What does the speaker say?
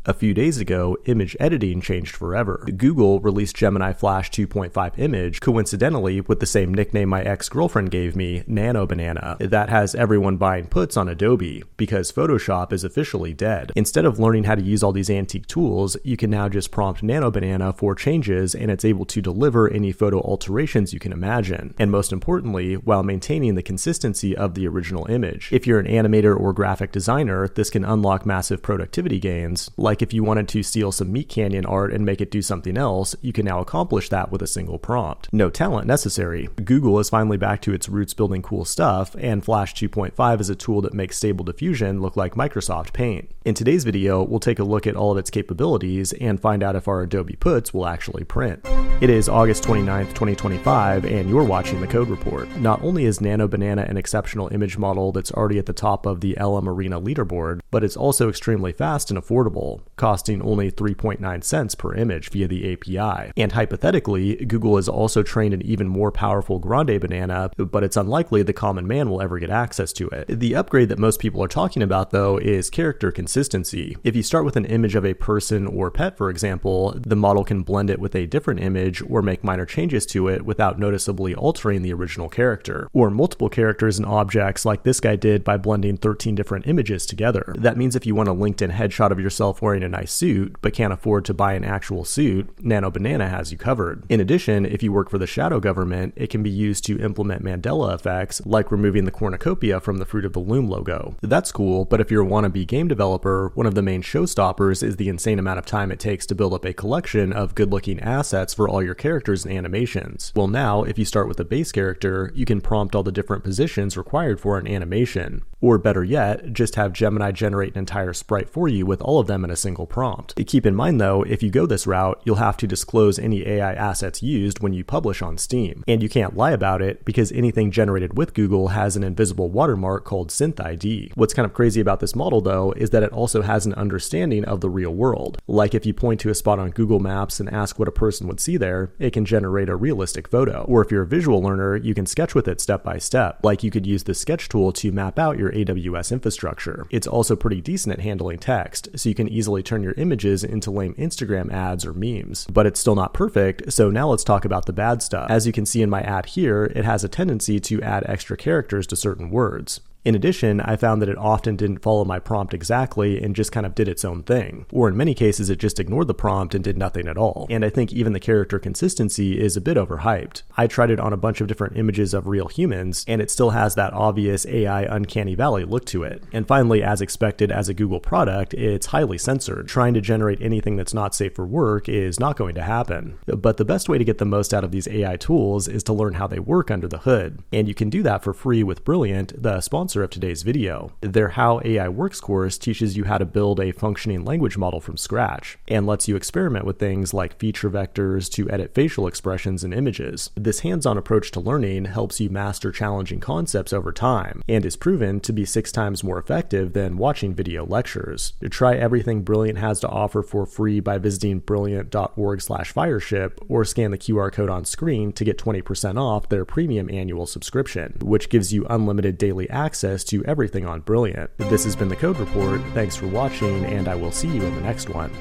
A few days ago, image editing changed forever. Google released Gemini Flash 2.5 Image, coincidentally with the same nickname my ex-girlfriend gave me, Nano Banana. That has everyone buying puts on Adobe, because Photoshop is officially dead. Instead of learning how to use all these antique tools, you can now just prompt Nano Banana for changes and it's able to deliver any photo alterations you can imagine. And most importantly, while maintaining the consistency of the original image. If you're an animator or graphic designer, this can unlock massive productivity gains. Like if you wanted to steal some Meat Canyon art and make it do something else, you can now accomplish that with a single prompt. No talent necessary. Google is finally back to its roots building cool stuff, and Flash 2.5 is a tool that makes Stable Diffusion look like Microsoft Paint. In today's video, we'll take a look at all of its capabilities and find out if our Adobe puts will actually print. It is August 29th, 2025, and you're watching The Code Report. Not only is Nano Banana an exceptional image model that's already at the top of the LM Arena leaderboard, but it's also extremely fast and affordable, costing only 3.9 cents per image via the API. And hypothetically, Google has also trained an even more powerful Grande Banana, but it's unlikely the common man will ever get access to it. The upgrade that most people are talking about, though, is character consistency. If you start with an image of a person or pet, for example, the model can blend it with a different image or make minor changes to it without noticeably altering the original character, or multiple characters and objects like this guy did by blending 13 different images together. That means if you want a LinkedIn headshot of yourself wearing a nice suit, but can't afford to buy an actual suit, Nano Banana has you covered. In addition, if you work for the shadow government, it can be used to implement Mandela effects, like removing the cornucopia from the Fruit of the Loom logo. That's cool, but if you're a wannabe game developer, one of the main showstoppers is the insane amount of time it takes to build up a collection of good-looking assets for all your characters and animations. Well, now, if you start with a base character, you can prompt all the different positions required for an animation. Or better yet, just have Gemini generate an entire sprite for you with all of them in a single prompt. Keep in mind though, if you go this route, you'll have to disclose any AI assets used when you publish on Steam. And you can't lie about it because anything generated with Google has an invisible watermark called Synth ID. What's kind of crazy about this model though is that it also has an understanding of the real world. Like if you point to a spot on Google Maps and ask what a person would see there, it can generate a realistic photo. Or if you're a visual learner, you can sketch with it step by step. Like you could use the sketch tool to map out your AWS infrastructure. It's also pretty decent at handling text, so you can easily turn your images into lame Instagram ads or memes. But it's still not perfect, so now let's talk about the bad stuff. As you can see in my ad here, it has a tendency to add extra characters to certain words. In addition, I found that it often didn't follow my prompt exactly and just kind of did its own thing. Or in many cases, it just ignored the prompt and did nothing at all. And I think even the character consistency is a bit overhyped. I tried it on a bunch of different images of real humans, and it still has that obvious AI uncanny valley look to it. And finally, as expected as a Google product, it's highly censored. Trying to generate anything that's not safe for work is not going to happen. But the best way to get the most out of these AI tools is to learn how they work under the hood. And you can do that for free with Brilliant, the sponsor of today's video. Their How AI Works course teaches you how to build a functioning language model from scratch and lets you experiment with things like feature vectors to edit facial expressions and images. This hands-on approach to learning helps you master challenging concepts over time and is proven to be 6 times more effective than watching video lectures. Try everything Brilliant has to offer for free by visiting brilliant.org/fireship or scan the QR code on screen to get 20% off their premium annual subscription, which gives you unlimited daily access to everything on Brilliant. This has been The Code Report. Thanks for watching, and I will see you in the next one.